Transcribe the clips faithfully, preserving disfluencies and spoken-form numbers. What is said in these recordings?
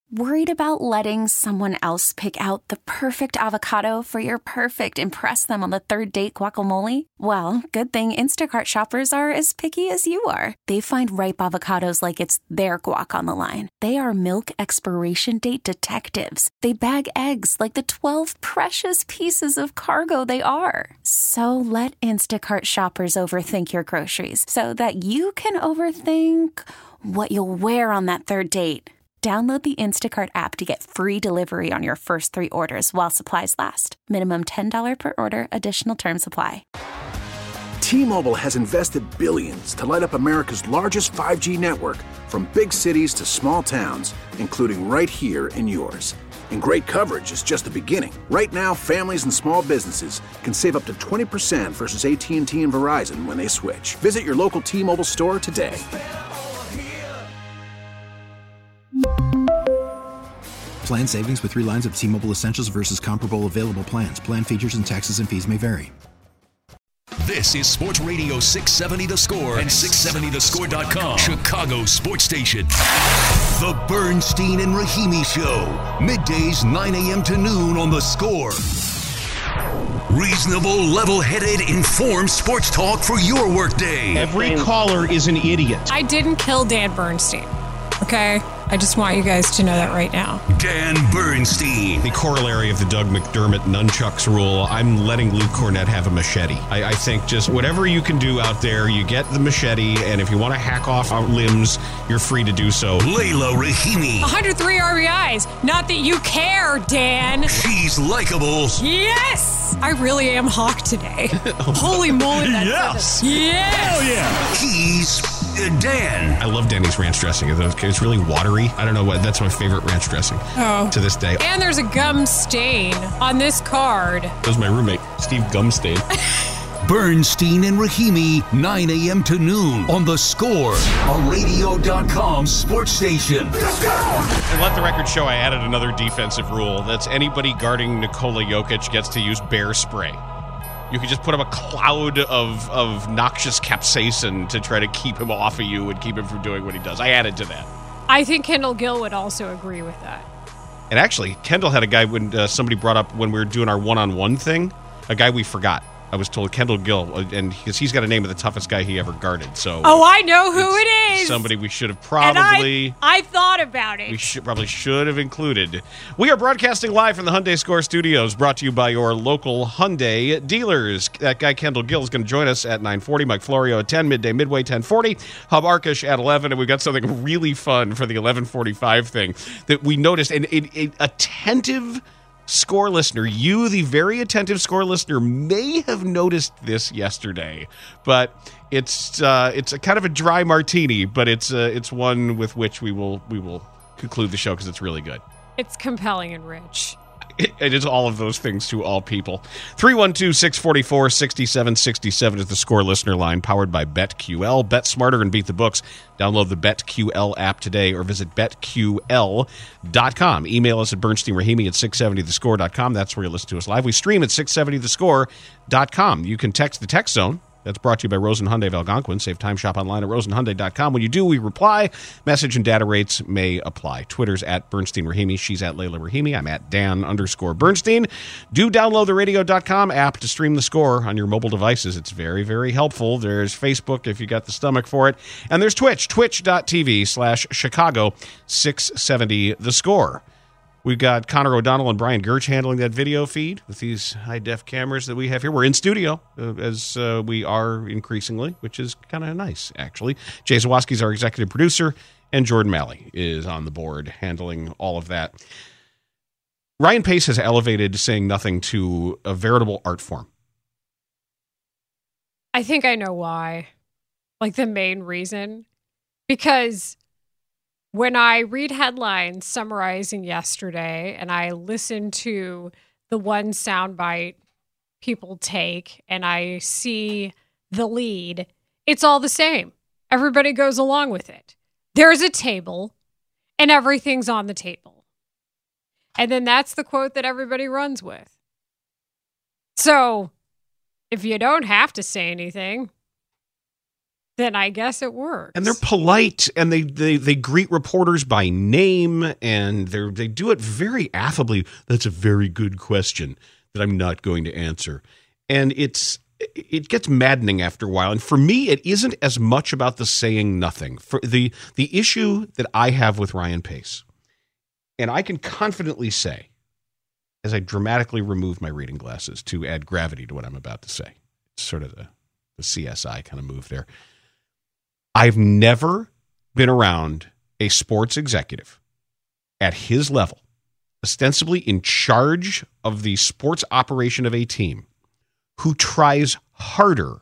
Worried about letting someone else pick out the perfect avocado for your perfect impress them on the third date guacamole? Well, good thing Instacart shoppers are as picky as you are. They find ripe avocados like it's their guac on the line. They are milk expiration date detectives. They bag eggs like the twelve precious pieces of cargo they are. So let Instacart shoppers overthink your groceries so that you can overthink what you'll wear on that third date. Download the Instacart app to get free delivery on your first three orders while supplies last. Minimum ten dollars per order. Additional terms apply. T-Mobile has invested billions to light up America's largest five G network, from big cities to small towns, including right here in yours. And great coverage is just the beginning. Right now, families and small businesses can save up to twenty percent versus A T and T and Verizon when they switch. Visit your local T-Mobile store today. Plan savings with three lines of T-Mobile Essentials versus comparable available plans. Plan features and taxes and fees may vary. This is Sports Radio six seventy The Score and six seventy the score dot com, Chicago's sports station. The Bernstein and Rahimi Show, middays nine a.m. to noon on The Score. Reasonable, level-headed, informed sports talk for your workday. Every caller is an idiot. I didn't kill Dan Bernstein, okay? I just want you guys to know that right now. Dan Bernstein. The corollary of the Doug McDermott nunchucks rule, I'm letting Luke Cornett have a machete. I, I think just whatever you can do out there, you get the machete, and if you want to hack off our limbs, you're free to do so. Layla Rahimi. one hundred three R B Is. Not that you care, Dan. She's likable. Yes! I really am Hawk today. Holy moly, that's yes! Yes! Hell yeah! He's uh, Dan. I love Denny's ranch dressing. It's really watery. I don't know what. That's my favorite ranch dressing oh. to this day. And there's a gum stain on this card. That was my roommate, Steve Gumstain. Bernstein and Rahimi, nine a.m. to noon on The Score, a radio dot com sports station. And let the record show I added another defensive rule. That's anybody guarding Nikola Jokic gets to use bear spray. You could just put up a cloud of, of noxious capsaicin to try to keep him off of you and keep him from doing what he does. I added to that. I think Kendall Gill would also agree with that. And actually, Kendall had a guy when uh, somebody brought up when we were doing our one-on-one thing, a guy we forgot. I was told Kendall Gill, and because he's got a name of the toughest guy he ever guarded. So oh, I know who it is. Somebody we should have probably. And I, I thought about it. We should probably should have included. We are broadcasting live from the Hyundai Score Studios, brought to you by your local Hyundai dealers. That guy Kendall Gill is going to join us at nine forty. Mike Florio at ten. Midday Midway ten forty. Hub Arkush at eleven, and we've got something really fun for the eleven forty-five thing that we noticed. And an attentive Score listener, you, the very attentive Score listener, may have noticed this yesterday, but it's uh, it's a kind of a dry martini, but it's uh, it's one with which we will we will conclude the show because it's really good. It's compelling and rich. It, it is all of those things to all people. three one two, six four four, six seven six seven is the Score listener line, powered by BetQL. Bet smarter and beat the books. Download the BetQL app today or visit bet Q L dot com. Email us at Bernstein Rahimi at six seventy the score dot com. That's where you listen to us live. We stream at six seventy the score dot com. You can text the text zone. That's brought to you by Rosen Hyundai of Algonquin. Save time, shop online at rosen hyundai dot com. When you do, we reply. Message and data rates may apply. Twitter's at Bernstein Rahimi. She's at Layla Rahimi. I'm at Dan underscore Bernstein. Do download the radio dot com app to stream the Score on your mobile devices. It's very, very helpful. There's Facebook if you got the stomach for it. And there's Twitch, twitch.tv slash Chicago six seventy the Score. We've got Connor O'Donnell and Brian Gerch handling that video feed with these high-def cameras that we have here. We're in studio, uh, as uh, we are increasingly, which is kind of nice, actually. Jay Zawaski's our executive producer, and Jordan Malley is on the board handling all of that. Ryan Pace has elevated saying nothing to a veritable art form. I think I know why. Like, the main reason. Because when I read headlines summarizing yesterday and I listen to the one soundbite people take and I see the lead, it's all the same. Everybody goes along with it. There's a table and everything's on the table. And then that's the quote that everybody runs with. So if you don't have to say anything, then I guess it works. And they're polite, and they, they, they greet reporters by name, and they they do it very affably. That's a very good question that I'm not going to answer. And it's it gets maddening after a while. And for me, it isn't as much about the saying nothing. For the the issue that I have with Ryan Pace, and I can confidently say, as I dramatically remove my reading glasses to add gravity to what I'm about to say, it's sort of the, the C S I kind of move there. I've never been around a sports executive at his level, ostensibly in charge of the sports operation of a team, who tries harder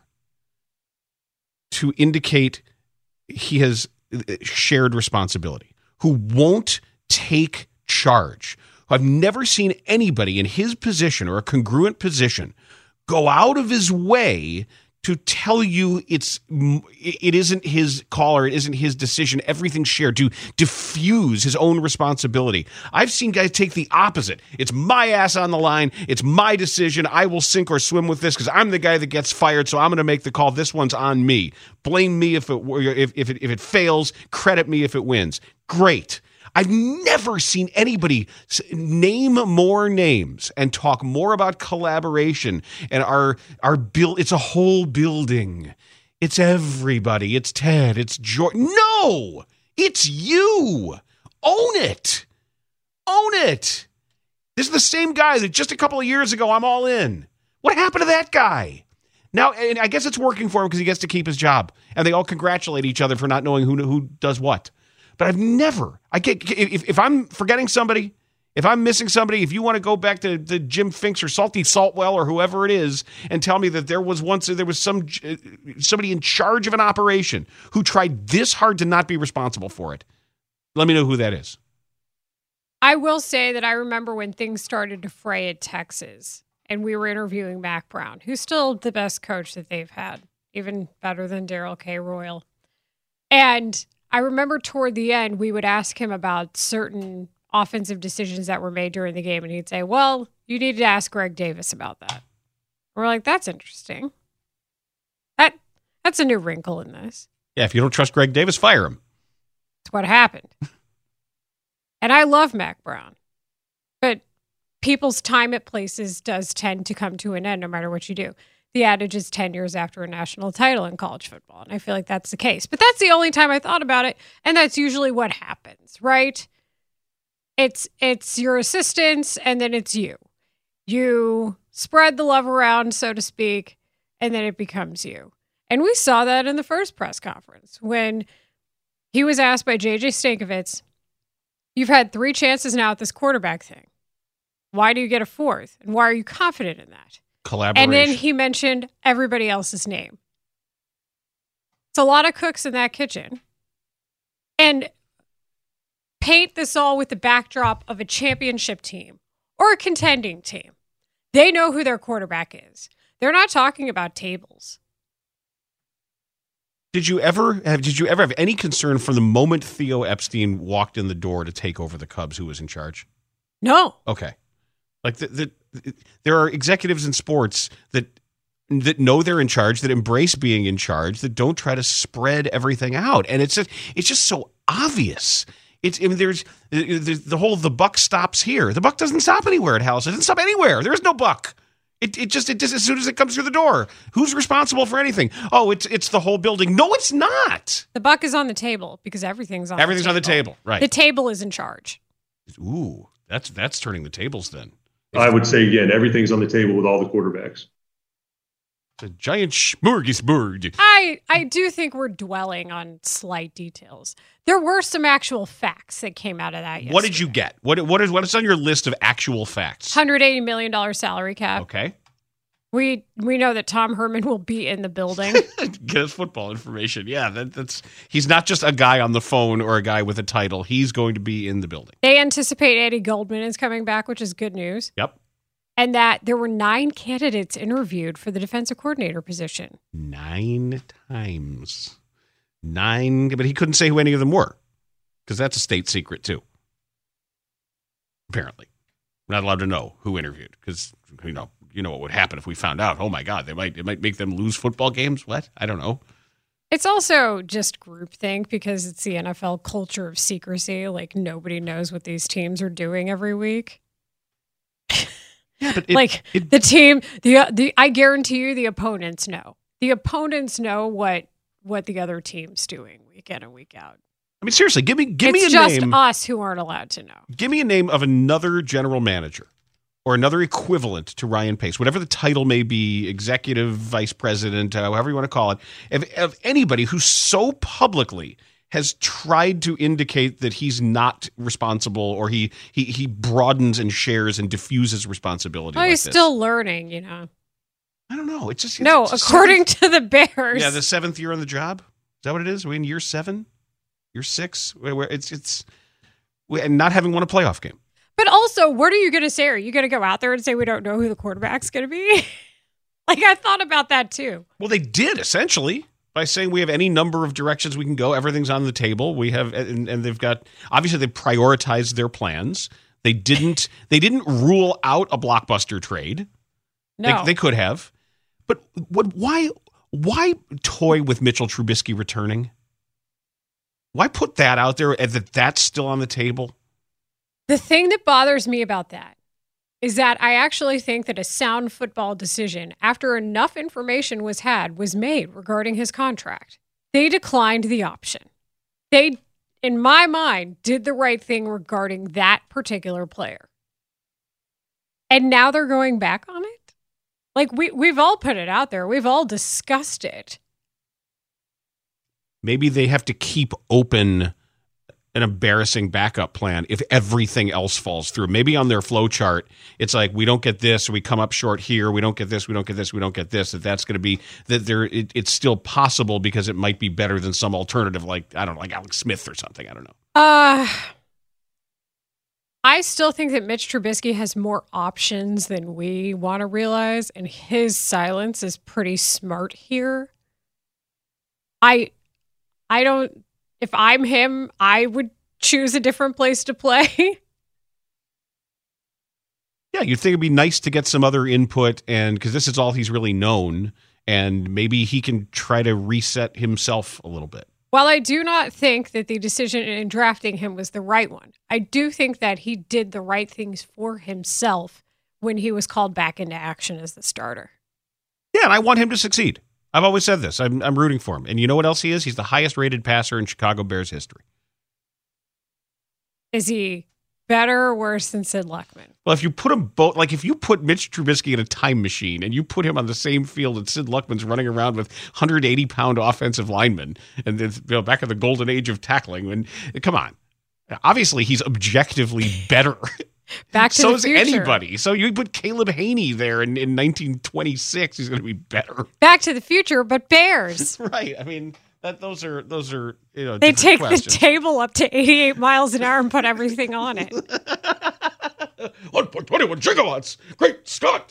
to indicate he has shared responsibility, who won't take charge. I've never seen anybody in his position or a congruent position go out of his way to tell you it's it isn't his call or it isn't his decision, everything's shared, to diffuse his own responsibility. I've seen guys take the opposite. It's my ass on the line. It's my decision. I will sink or swim with this because I'm the guy that gets fired, so I'm going to make the call. This one's on me. Blame me if it if if it, if it fails. Credit me if it wins. Great. I've never seen anybody name more names and talk more about collaboration and our our build. It's a whole building. It's everybody. It's Ted. It's George. No, it's you. Own it. Own it. This is the same guy that just a couple of years ago, I'm all in. What happened to that guy? Now, and I guess it's working for him because he gets to keep his job, and they all congratulate each other for not knowing who who does what. But I've never, I get if, if I'm forgetting somebody, if I'm missing somebody, if you want to go back to the Jim Finks or Salty Saltwell or whoever it is and tell me that there was once, there was some somebody in charge of an operation who tried this hard to not be responsible for it, let me know who that is. I will say that I remember when things started to fray at Texas and we were interviewing Mac Brown, who's still the best coach that they've had, even better than Daryl K. Royal. And I remember toward the end, we would ask him about certain offensive decisions that were made during the game, and he'd say, well, you need to ask Greg Davis about that. We're like, that's interesting. That That's a new wrinkle in this. Yeah, if you don't trust Greg Davis, fire him. That's what happened. And I love Mac Brown, but people's time at places does tend to come to an end no matter what you do. The adage is ten years after a national title in college football. And I feel like that's the case. But that's the only time I thought about it. And that's usually what happens, right? It's it's your assistants and then it's you. You spread the love around, so to speak, and then it becomes you. And we saw that in the first press conference when he was asked by J J Stankovitz, you've had three chances now at this quarterback thing. Why do you get a fourth? And why are you confident in that? Collaboration. And then he mentioned everybody else's name. It's a lot of cooks in that kitchen. And paint this all with the backdrop of a championship team or a contending team. They know who their quarterback is. They're not talking about tables. Did you ever have did you ever have any concern from the moment Theo Epstein walked in the door to take over the Cubs, who was in charge? No. Okay. Like the, the there are executives in sports that that know they're in charge, that embrace being in charge, that don't try to spread everything out, and it's just, it's just so obvious. It's I mean, there's the, the whole the buck stops here. The buck doesn't stop anywhere at Hallis. It doesn't stop anywhere. There is no buck. It it just it just as soon as it comes through the door, who's responsible for anything? Oh, it's it's the whole building. No, it's not. The buck is on the table because everything's on. Everything's the on the table, right? The table is in charge. Ooh, that's that's turning the tables then. I would say, again, everything's on the table with all the quarterbacks. It's a giant smorgasbord. I, I do think we're dwelling on slight details. There were some actual facts that came out of that yesterday. What did you get? What what is what is on your list of actual facts? one hundred eighty million dollars salary cap. Okay. We we know that Tom Herman will be in the building. Get us football information. Yeah, that, that's he's not just a guy on the phone or a guy with a title. He's going to be in the building. They anticipate Eddie Goldman is coming back, which is good news. Yep. And that there were nine candidates interviewed for the defensive coordinator position. Nine times. Nine, but he couldn't say who any of them were because that's a state secret too. Apparently. We're not allowed to know who interviewed because, you know, you know what would happen if we found out. Oh my God, they might it might make them lose football games. What? I don't know. It's also just groupthink because it's the N F L culture of secrecy. Like, nobody knows what these teams are doing every week. Yeah, but it, like it, the team, the the I guarantee you, the opponents know. The opponents know what what the other team's doing week in and week out. I mean, seriously, give me give it's me a just name. us who aren't allowed to know. Give me a name of another general manager or another equivalent to Ryan Pace, whatever the title may be, executive vice president, uh, however you want to call it, of, of anybody who so publicly has tried to indicate that he's not responsible, or he he he broadens and shares and diffuses responsibility. Well, like he's this. still learning, you know. I don't know. It's just it's no, just according seventh, to the Bears. Yeah, the seventh year on the job. Is that what it is? Are we in year seven, year six? Where, where it's it's and not having won a playoff game. But also, what are you going to say? Are you going to go out there and say we don't know who the quarterback's going to be? Like, I thought about that too. Well, they did essentially. By saying we have any number of directions we can go, everything's on the table. We have, and, and they've got, obviously they prioritized their plans. They didn't, they didn't rule out a blockbuster trade. No, they, they could have, but what? Why? Why toy with Mitchell Trubisky returning? Why put that out there and that that's still on the table? The thing that bothers me about that is that I actually think that a sound football decision, after enough information was had, was made regarding his contract. They declined the option. They, in my mind, did the right thing regarding that particular player. And now they're going back on it? Like, we, we've all put it out there. We've all discussed it. Maybe they have to keep open an embarrassing backup plan if everything else falls through. Maybe on their flow chart, it's like, we don't get this, or we come up short here, we don't get this, we don't get this, we don't get this, that that's going to be, that there, it, it's still possible because it might be better than some alternative, like, I don't know, like Alex Smith or something, I don't know. Uh, I still think that Mitch Trubisky has more options than we want to realize, and his silence is pretty smart here. I, I don't, If I'm him, I would choose a different place to play. Yeah, you'd think it'd be nice to get some other input, and because this is all he's really known, and maybe he can try to reset himself a little bit. While I do not think that the decision in drafting him was the right one, I do think that he did the right things for himself when he was called back into action as the starter. Yeah, and I want him to succeed. I've always said this. I'm, I'm rooting for him. And you know what else he is? He's the highest rated passer in Chicago Bears history. Is he better or worse than Sid Luckman? Well, if you put them both, like if you put Mitch Trubisky in a time machine and you put him on the same field that Sid Luckman's running around with one hundred eighty pound offensive linemen, and then, you know, back in the golden age of tackling, and come on. Obviously, he's objectively better. Back to so the is future. anybody. So you put Caleb Haney there in, in nineteen twenty-six, he's going to be better. Back to the future, but Bears. Right. I mean, that those are those are you know. They take questions. the table up to eighty-eight miles an hour and put everything on it. one point two one gigawatts. Great Scott.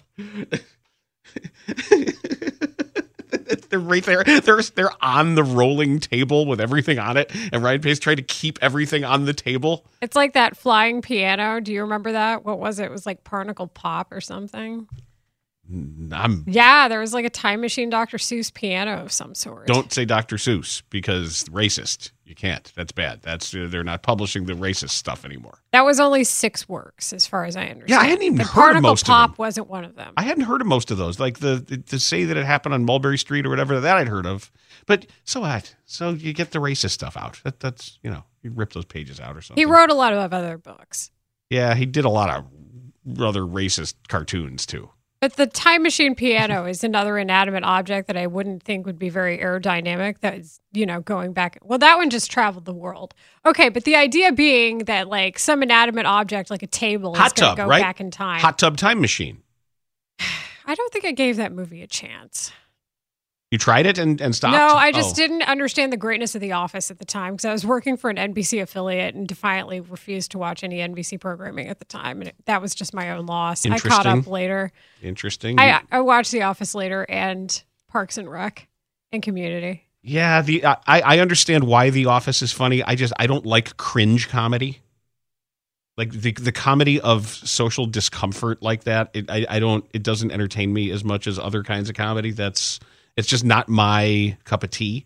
They're right there. They're they're on the rolling table with everything on it, and Ryan Pace tried to keep everything on the table. It's like that flying piano. Do you remember that? What was it? It was like Barnacle Pop or something. I'm, yeah, there was like a Time Machine Doctor Seuss piano of some sort. Don't say Doctor Seuss because racist. You can't. That's bad. That's uh, they're not publishing the racist stuff anymore. That was only six works, as far as I understand. Yeah, I hadn't even the heard Barnacle of most Pop of them. wasn't one of them. I hadn't heard of most of those. Like the, the to say that it happened on Mulberry Street or whatever, that I'd heard of. But so what? So you get the racist stuff out. That, that's you know, you rip those pages out or something. He wrote a lot of other books. Yeah, he did a lot of other racist cartoons too. But the Time Machine piano is another inanimate object that I wouldn't think would be very aerodynamic. That is, you know, going back. Well, that one just traveled the world. Okay, but the idea being that like some inanimate object, like a table, Hot is going tub, to go right? back in time. Hot Tub Time Machine. I don't think I gave that movie a chance. You tried it and, and stopped? No, I just Oh. didn't understand the greatness of The Office at the time because I was working for an N B C affiliate and defiantly refused to watch any N B C programming at the time. And it, that was just my own loss. I caught Interesting. up later. Interesting. I, I watched The Office later and Parks and Rec and Community. Yeah, the I, I understand why The Office is funny. I just I don't like cringe comedy. Like the the comedy of social discomfort like that. It, I I don't. It doesn't entertain me as much as other kinds of comedy. That's it's just not my cup of tea.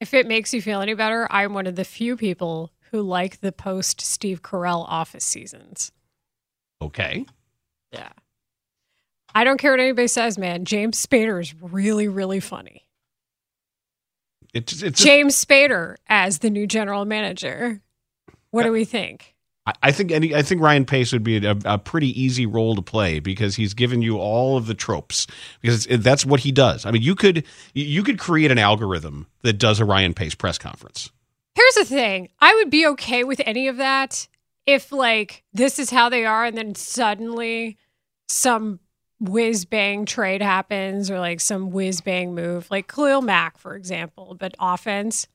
If it makes you feel any better, I'm one of the few people who like the post Steve Carell Office seasons. Okay. Yeah. I don't care what anybody says, man. James Spader is really, really funny. It's, it's James a, Spader as the new general manager. What uh, do we think? I, I think any. I think Ryan Pace would be a, a pretty easy role to play because he's given you all of the tropes. Because it, that's what he does. I mean, you could you could create an algorithm that does a Ryan Pace press conference. Here's the thing. I would be okay with any of that if, like, this is how they are and then suddenly some whiz-bang trade happens or, like, some whiz-bang move. Like Khalil Mack, for example, but offense.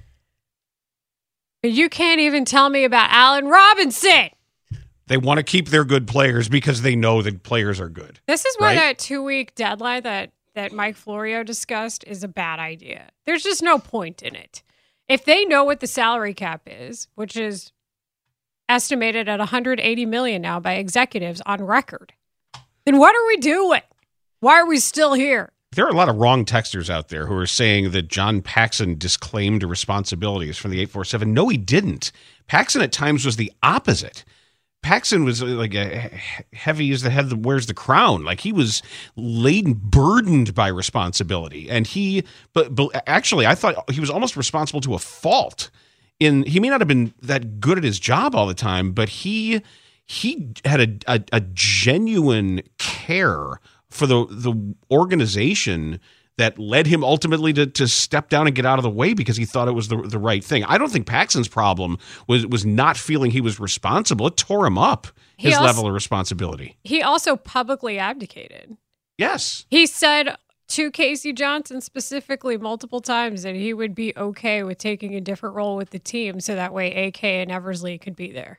But you can't even tell me about Allen Robinson. They want to keep their good players because they know that players are good. This is why right? that two-week deadline that, that Mike Florio discussed is a bad idea. There's just no point in it. If they know what the salary cap is, which is estimated at one hundred eighty million dollars now by executives on record, then what are we doing? Why are we still here? There are a lot of wrong texters out there who are saying that John Paxson disclaimed responsibilities from the eight four seven. No, he didn't. Paxson at times was the opposite. Paxson was like a heavy as the head that wears the crown. Like he was laden, burdened by responsibility. And he, but, but actually, I thought he was almost responsible to a fault. In he may not have been that good at his job all the time, but he he had a, a, a genuine care for the the organization that led him ultimately to, to step down and get out of the way because he thought it was the the right thing. I don't think Paxson's problem was was not feeling he was responsible. It tore him up, his also, level of responsibility. He also publicly abdicated. Yes. He said to Casey Johnson specifically multiple times that he would be okay with taking a different role with the team so that way A K and Eversley could be there.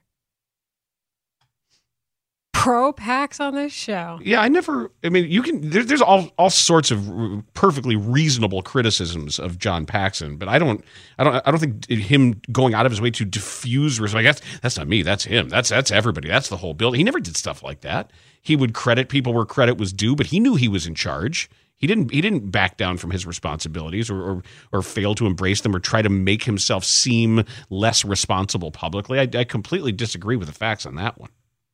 Pro Pax on this show. Yeah, I never. I mean, you can. There, there's all all sorts of perfectly reasonable criticisms of John Paxson, but I don't. I don't. I don't think him going out of his way to diffuse. I guess that's not me. That's him. That's that's everybody. That's the whole building. He never did stuff like that. He would credit people where credit was due, but he knew he was in charge. He didn't. He didn't back down from his responsibilities or or, or fail to embrace them or try to make himself seem less responsible publicly. I, I completely disagree with the facts on that one.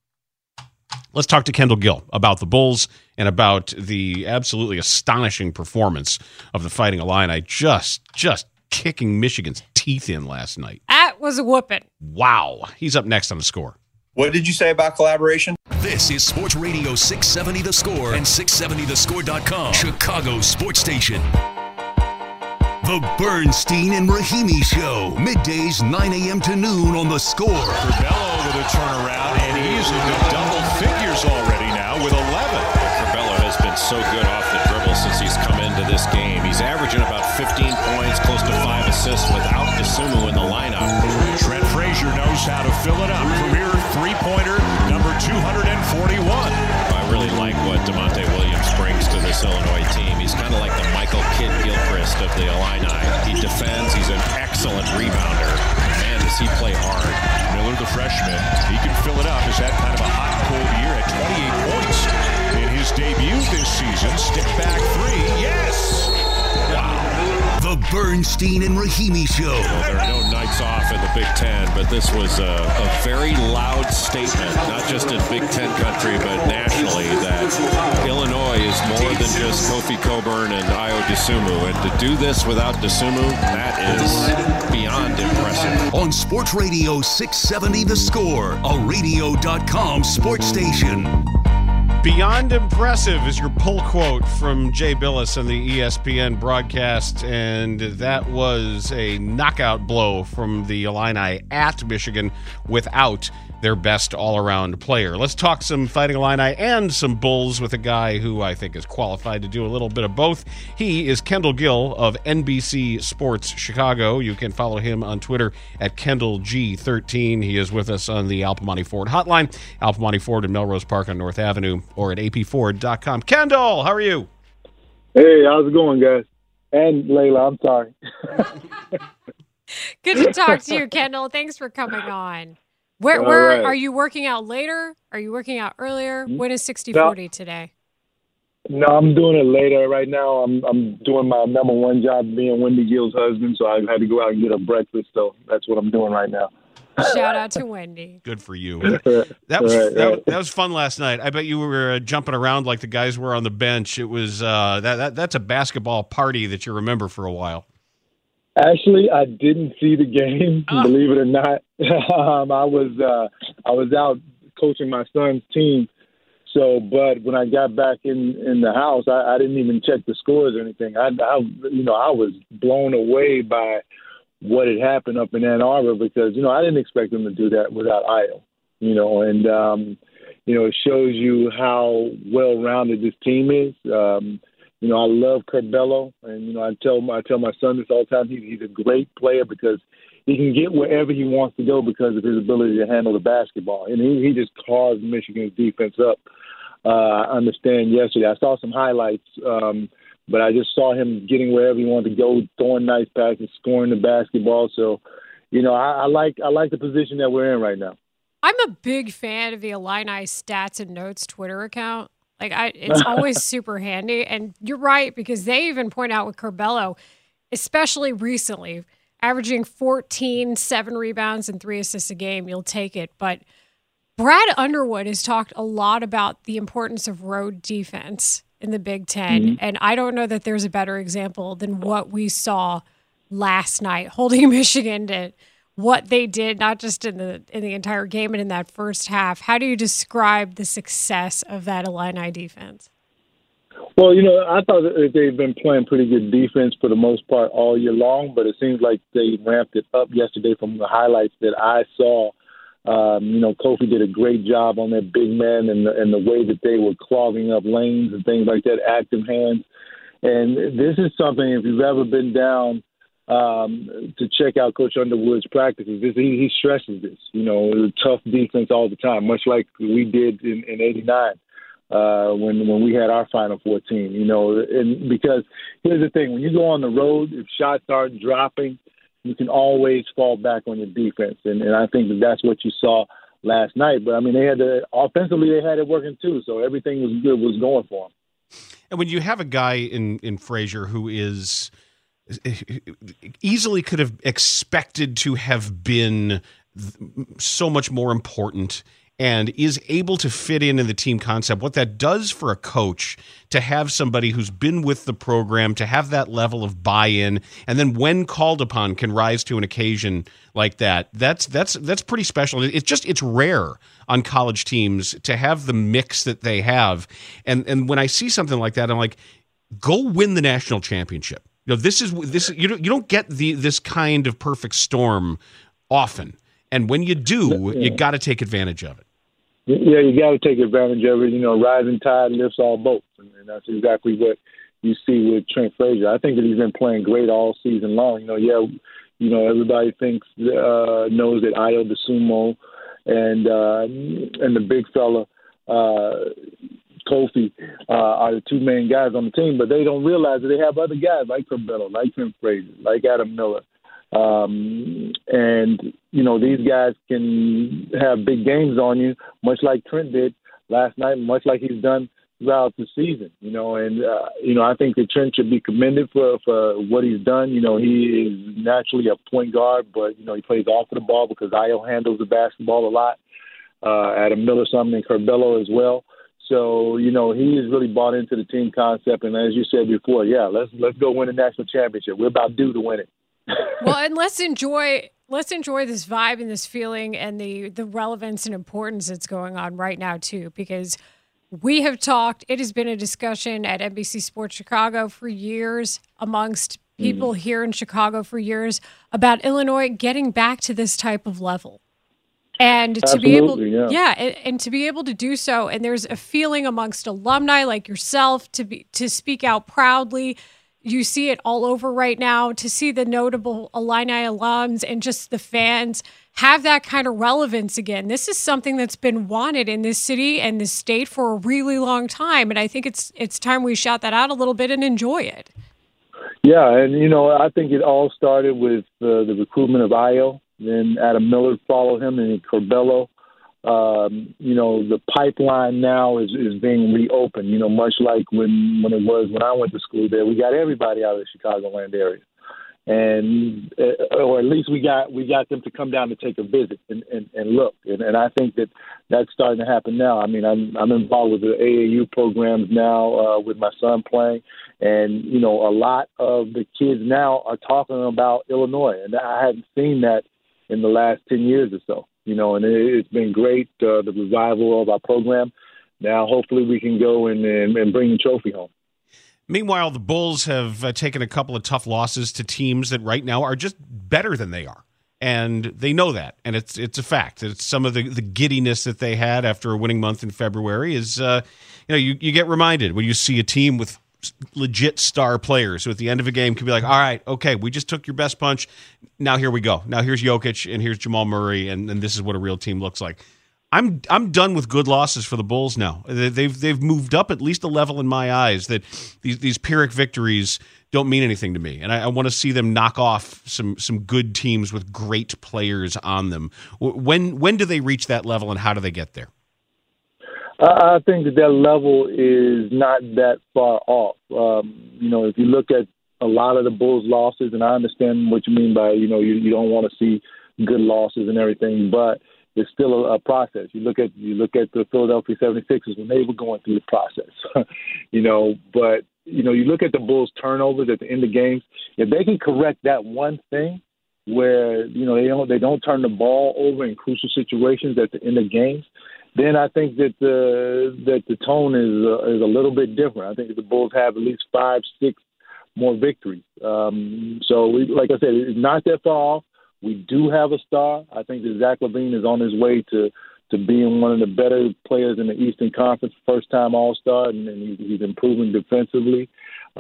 Let's talk to Kendall Gill about the Bulls and about the absolutely astonishing performance of the Fighting Illini, just just kicking Michigan's teeth in last night. That was a whooping. Wow. He's up next on The Score. What did you say about collaboration? This is Sports Radio six seventy The Score and six seventy the score dot com, Chicago sports station. The Bernstein and Rahimi Show, middays nine a.m. to noon on The Score. Curbelo with a turnaround, and he's in the double figures already now with eleven. Curbelo has been so good off the dribble since he's come into this game. He's averaging about fifteen points, close to five assists without DeSumo in the lineup. Trent Frazier knows how to fill it up. Premier three-pointer, number two hundred forty-one. I really like what DeMonte Williams brings to this Illinois team. He's kind of like the Michael Kidd-Gilchrist of the Illini. He defends. He's an excellent rebounder. Man, does he play hard. Miller, the freshman, he can fill it up. Has had kind of a hot and cold year at twenty-eight points in his debut this season. Stick back three. Yes! Wow. The Bernstein and Rahimi Show. Well, there are no nights off in the Big Ten, but this was a, a very loud statement, not just in Big Ten country, but nationally, that Illinois is more than just Kofi Cockburn and Ayo Dosunmu. And to do this without Dosunmu, that is beyond impressive. On Sports Radio six seventy The Score, a radio dot com sports station. Beyond impressive is your pull quote from Jay Billis on the E S P N broadcast, and that was a knockout blow from the Illini at Michigan without their best all-around player. Let's talk some Fighting Illini and some Bulls with a guy who I think is qualified to do a little bit of both. He is Kendall Gill of N B C Sports Chicago. You can follow him on Twitter at Kendall G thirteen. He is with us on the Al Piemonte Ford hotline, Al Piemonte Ford in Melrose Park on North Avenue, or at a p ford dot com. Kendall, how are you? Hey, how's it going, guys? And Layla, I'm sorry. Good to talk to you, Kendall. Thanks for coming on. Where where right. Are you working out later? Are you working out earlier? When is sixty forty today? No, I'm doing it later. Right now, I'm I'm doing my number one job, being Wendy Gill's husband. So I had to go out and get her breakfast. So that's what I'm doing right now. Shout out to Wendy. Good for you. That was Right, that, right. that was fun last night. I bet you were uh, jumping around like the guys were on the bench. It was uh, that, that that's a basketball party that you remember for a while. Actually, I didn't see the game. Oh. Believe it or not, um, I was uh, I was out coaching my son's team. So, but when I got back in, in the house, I, I didn't even check the scores or anything. I, I, you know, I was blown away by what had happened up in Ann Arbor because, you know, I didn't expect them to do that without Ayo, you know, and, um, you know, it shows you how well-rounded this team is. Um, you know, I love Curbelo, and, you know, I tell my, I tell my son this all the time. He, he's a great player because he can get wherever he wants to go because of his ability to handle the basketball. And he, he just carved Michigan's defense up. Uh, I understand yesterday. I saw some highlights, um, but I just saw him getting wherever he wanted to go, throwing nice passes, scoring the basketball. So, you know, I, I like I like the position that we're in right now. I'm a big fan of the Illini Stats and Notes Twitter account. Like, I, it's always super handy. And you're right, because they even point out with Curbelo, especially recently, averaging fourteen, seven rebounds, and three assists a game. You'll take it. But Brad Underwood has talked a lot about the importance of road defense in the Big Ten. Mm-hmm. And I don't know that there's a better example than what we saw last night, holding Michigan to what they did, not just in the in the entire game and in that first half. How do you describe the success of that Illini defense? Well, you know, I thought that they've been playing pretty good defense for the most part all year long, but it seems like they ramped it up yesterday from the highlights that I saw. Um, you know, Kofi did a great job on that big man and the, and the way that they were clogging up lanes and things like that, active hands. And this is something, if you've ever been down um, to check out Coach Underwood's practices, this, he, he stresses this, you know, tough defense all the time, much like we did in, in eighty-nine uh, when, when we had our Final Four team, you know. And because here's the thing, when you go on the road, if shots aren't dropping, you can always fall back on your defense, and, and I think that that's what you saw last night. But I mean, they had the offensively, they had it working too, so everything was good, was going for them. And when you have a guy in in Frazier who is easily could have expected to have been so much more important and is able to fit in in the team concept, what that does for a coach to have somebody who's been with the program, to have that level of buy-in, and then when called upon can rise to an occasion like that, that's that's that's pretty special. It's just, it's rare on college teams to have the mix that they have. And and when I see something like that, I'm like, go win the national championship. You know, this is this you don't you don't get the this kind of perfect storm often. And when you do, you got to take advantage of it. Yeah, you got to take advantage of it. You know, rising tide lifts all boats, and that's exactly what you see with Trent Frazier. I think that he's been playing great all season long. You know, yeah, you know, everybody thinks uh, knows that Ayo DeSumo and uh, and the big fella uh, Kofi uh, are the two main guys on the team, but they don't realize that they have other guys like Curbelo, like Trent Frazier, like Adam Miller. Um, and, you know, these guys can have big games on you, much like Trent did last night, much like he's done throughout the season, you know, and, uh, you know, I think that Trent should be commended for, for what he's done. You know, he is naturally a point guard, but, you know, he plays off of the ball because Ayo handles the basketball a lot. Uh, Adam Miller, something, and Curbelo as well. So, you know, he has really bought into the team concept. And as you said before, yeah, let's, let's go win the national championship. We're about due to win it. Well, and let's enjoy let's enjoy this vibe and this feeling and the the relevance and importance that's going on right now too, because we have talked. It has been a discussion at N B C Sports Chicago for years, amongst people mm. here in Chicago for years, about Illinois getting back to this type of level, and Absolutely, to be able, yeah, yeah and, and to be able to do so. And there's a feeling amongst alumni like yourself to be to speak out proudly. You see it all over right now, to see the notable Illini alums and just the fans have that kind of relevance again. This is something that's been wanted in this city and this state for a really long time, and I think it's it's time we shout that out a little bit and enjoy it. Yeah, and, you know, I think it all started with uh, the recruitment of Ayo. Then Adam Miller followed him, and Curbelo. um, you know, the pipeline now is, is being reopened, you know, much like when, when it was when I went to school there. We got everybody out of the Chicagoland area. And uh, or at least we got we got them to come down to take a visit and, and, and look. And, and I think that that's starting to happen now. I mean, I'm, I'm involved with the A A U programs now uh, with my son playing. And, you know, a lot of the kids now are talking about Illinois. And I hadn't seen that in the last ten years or so. You know, and it, it's been great, uh, the revival of our program. Now, hopefully we can go and, and, and bring the trophy home. Meanwhile, the Bulls have uh, taken a couple of tough losses to teams that right now are just better than they are. And they know that, and it's it's a fact. It's some of the, the giddiness that they had after a winning month in February is, uh, you know, you, you get reminded when you see a team with legit star players who at the end of a game can be like, all right, okay, we just took your best punch. Now here we go. Now here's Jokic, and here's Jamal Murray, and, and this is what a real team looks like. I'm I'm done with good losses for the Bulls now. They've they've moved up at least a level in my eyes that these these Pyrrhic victories don't mean anything to me, and I, I want to see them knock off some some good teams with great players on them. When when do they reach that level, and how do they get there? I think that that level is not that far off. Um, you know, if you look at a lot of the Bulls' losses, and I understand what you mean by, you know, you, you don't want to see good losses and everything, but it's still a, a process. You look at you look at the Philadelphia seventy-sixers when they were going through the process, you know. But you know, you look at the Bulls' turnovers at the end of games. If they can correct that one thing, where you know they don't they don't turn the ball over in crucial situations at the end of games, then I think that the that the tone is uh, is a little bit different. I think that the Bulls have at least five, six more victories. Um, so, we, like I said, it's not that far off. We do have a star. I think that Zach LaVine is on his way to, to being one of the better players in the Eastern Conference, first-time All-Star, and, and he's improving defensively,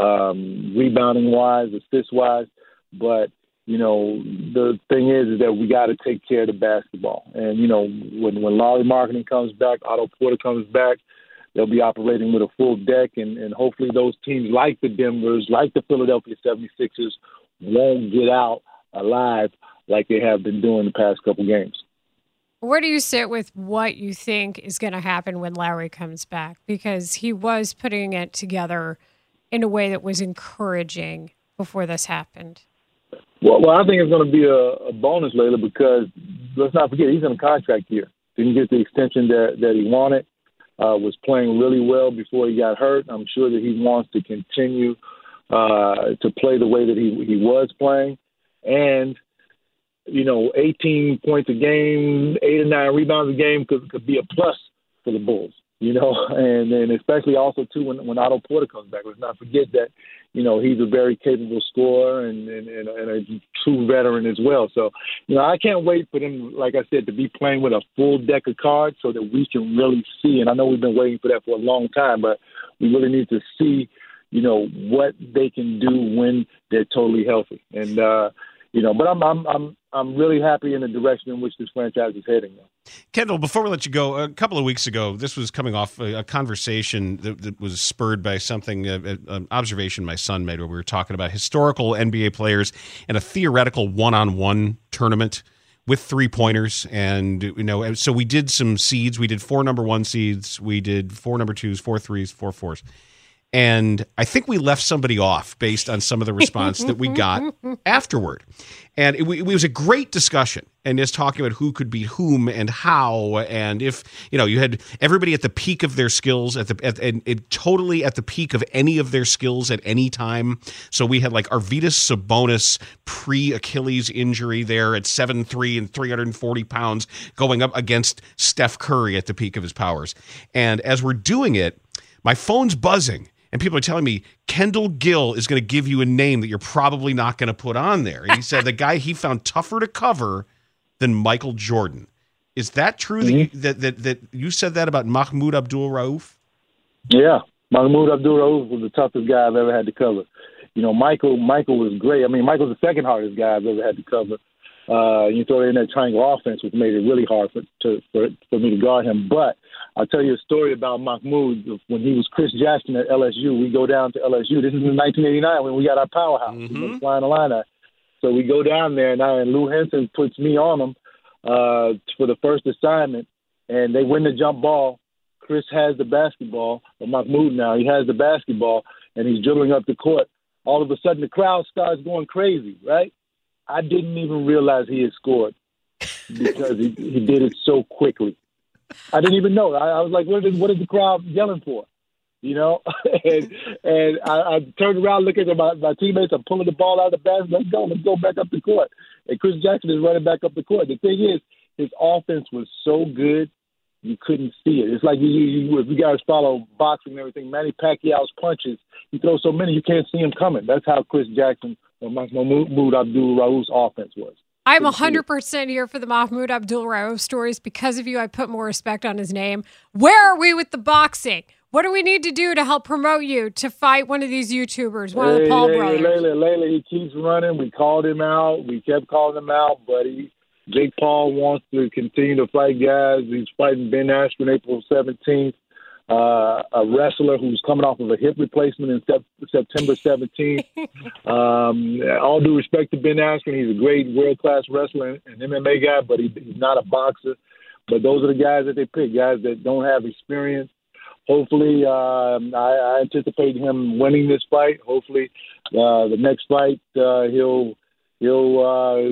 um, rebounding-wise, assist-wise. But, you know, the thing is, is that we got to take care of the basketball. And, you know, when, when Lauri Markkanen comes back, Otto Porter comes back, they'll be operating with a full deck, and, and hopefully those teams like the Denvers, like the Philadelphia seventy-sixers, won't get out alive like they have been doing the past couple games. Where do you sit with what you think is going to happen when Lauri comes back? Because he was putting it together in a way that was encouraging before this happened. Well, well I think it's going to be a, a bonus, Layla, because let's not forget, he's in a contract year. Didn't get the extension that, that he wanted, uh, was playing really well before he got hurt. I'm sure that he wants to continue uh, to play the way that he, he was playing. And you know, eighteen points a game, eight or nine rebounds a game could, could be a plus for the Bulls, you know, and, and especially also, too, when, when Otto Porter comes back. Let's not forget that, you know, he's a very capable scorer and, and, and, and a true veteran as well. So, you know, I can't wait for them, like I said, to be playing with a full deck of cards so that we can really see, and I know we've been waiting for that for a long time, but we really need to see, you know, what they can do when they're totally healthy. And, uh, you know, but I'm I'm I'm I'm really happy in the direction in which this franchise is heading now. Kendall, before we let you go, a couple of weeks ago, this was coming off a, a conversation that, that was spurred by something, uh, an observation my son made, where we were talking about historical N B A players in a theoretical one-on-one tournament with three-pointers. And, you know, so we did some seeds. We did four number one seeds. We did four number twos, four threes, four fours. And I think we left somebody off based on some of the response that we got afterward. And it, it was a great discussion, and just talking about who could beat whom and how, and if, you know, you had everybody at the peak of their skills, at the at, and it, totally at the peak of any of their skills at any time. So we had like Arvydas Sabonis pre-Achilles injury there at seven three and three hundred forty pounds going up against Steph Curry at the peak of his powers. And as we're doing it, my phone's buzzing. And people are telling me, Kendall Gill is going to give you a name that you're probably not going to put on there. And he said the guy he found tougher to cover than Michael Jordan. Is that true mm-hmm. that, you, that, that, that you said that about Mahmoud Abdul-Rauf? Yeah. Mahmoud Abdul-Rauf was the toughest guy I've ever had to cover. You know, Michael Michael was great. I mean, Michael's the second hardest guy I've ever had to cover. Uh, you throw in that triangle offense, which made it really hard for, to, for, for me to guard him. But I'll tell you a story about Mahmoud. When he was Chris Jackson at L S U, we go down to L S U. This is in nineteen eighty-nine when we got our powerhouse. Mm-hmm. We were flying the line out. So we go down there, and, I, and Lou Henson puts me on him uh, for the first assignment. and they win the jump ball. Chris has the basketball, or Mahmoud now, he has the basketball, and he's dribbling up the court. All of a sudden, the crowd starts going crazy, right? I didn't even realize he had scored because he, he did it so quickly. I didn't even know. I, I was like, what is, what is the crowd yelling for? You know? and and I, I turned around looking at my, my teammates. I'm pulling the ball out of the basket. Let's go. Let's go back up the court. And Chris Jackson is running back up the court. The thing is, his offense was so good, you couldn't see it. It's like you, you, if you guys follow boxing and everything, Manny Pacquiao's punches, he throws so many you can't see him coming. That's how Chris Jackson or Mahmoud Abdul-Rauf's offense was. I'm one hundred percent here for the Mahmoud Abdul-Rauf stories. Because of you, I put more respect on his name. Where are we with the boxing? What do we need to do to help promote you to fight one of these YouTubers, one hey, of the Paul hey, brothers? Layla, Layla, he keeps running. We called him out. We kept calling him out, but he, Jake Paul wants to continue to fight guys. He's fighting Ben Askren April seventeenth. Uh, a wrestler who's coming off of a hip replacement in sep- September seventeenth. um, all due respect to Ben Askren, he's a great world-class wrestler and M M A guy, but he, he's not a boxer. But those are the guys that they pick, guys that don't have experience. Hopefully, uh, I, I anticipate him winning this fight. Hopefully, uh, the next fight, uh, he'll he'll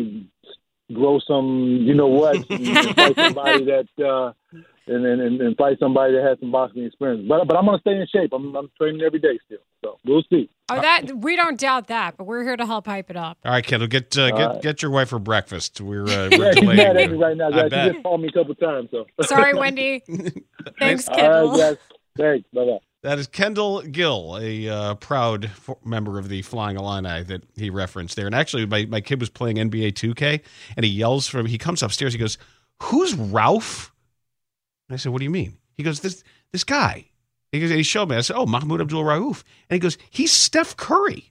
uh, grow some, you know what, and fight somebody that uh, and, and and fight somebody that has some boxing experience. But but I'm gonna stay in shape. I'm I'm training every day still, so we'll see. Oh, that we don't doubt that, but we're here to help hype it up. All right, Kendall, get uh, get right. get your wife for breakfast. We're uh, we're yeah, she's delaying. mad at me right now, guys. I bet. She just called me a couple times. So sorry, Wendy. Thanks, All Kendall. right, guys. Thanks. Bye bye. That is Kendall Gill, a uh, proud f- member of the Flying Illini that he referenced there. And actually, my, my kid was playing N B A two K, and he yells from, he comes upstairs, he goes, "Who's Ralph?" And I said, "What do you mean?" He goes, this this guy. He goes, he showed me. I said, "Oh, Mahmoud Abdul-Rauf." And he goes, "He's Steph Curry."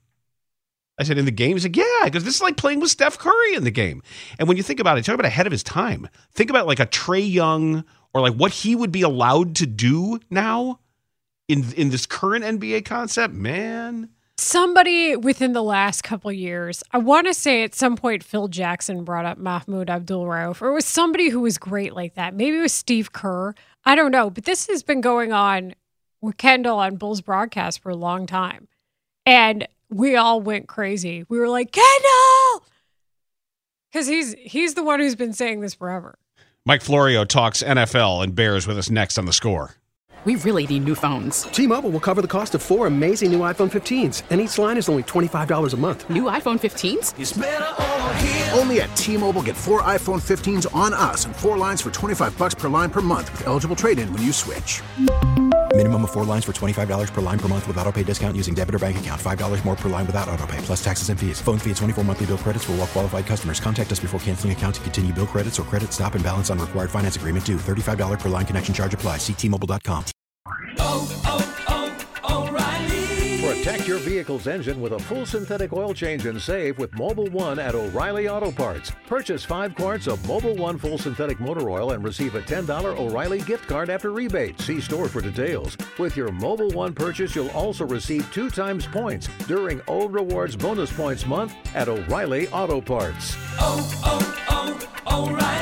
I said, "In the game?" He said, "Yeah." Because this is like playing with Steph Curry in the game. And when you think about it, talk about ahead of his time. Think about like a Trae Young or like what he would be allowed to do now. In in this current N B A concept, man. Somebody within the last couple of years, I want to say at some point Phil Jackson brought up Mahmoud Abdul-Rauf, or it was somebody who was great like that. Maybe it was Steve Kerr. I don't know. But this has been going on with Kendall on Bulls broadcast for a long time. And we all went crazy. We were like, Kendall! Because he's, he's the one who's been saying this forever. Mike Florio talks N F L and Bears with us next on The Score. We really need new phones. T-Mobile will cover the cost of four amazing new iPhone fifteens, and each line is only twenty-five dollars a month. New iPhone fifteens? It's better over here. Only at T-Mobile, get four iPhone fifteens on us and four lines for twenty-five bucks per line per month with eligible trade-in when you switch. Minimum of four lines for twenty-five dollars per line per month with autopay discount using debit or bank account. five dollars more per line without autopay, plus taxes and fees. Phone fee at twenty-four monthly bill credits for well-qualified customers. Contact us before canceling account to continue bill credits or credit stop and balance on required finance agreement due. thirty-five dollars per line connection charge applies. See T Mobile dot com. Oh, oh, oh, O'Reilly. Protect your vehicle's engine with a full synthetic oil change and save with Mobil one at O'Reilly Auto Parts. Purchase five quarts of Mobil one full synthetic motor oil and receive a ten dollars O'Reilly gift card after rebate. See store for details. With your Mobil one purchase, you'll also receive two times points during O Rewards Bonus Points Month at O'Reilly Auto Parts. Oh, oh, oh, O'Reilly.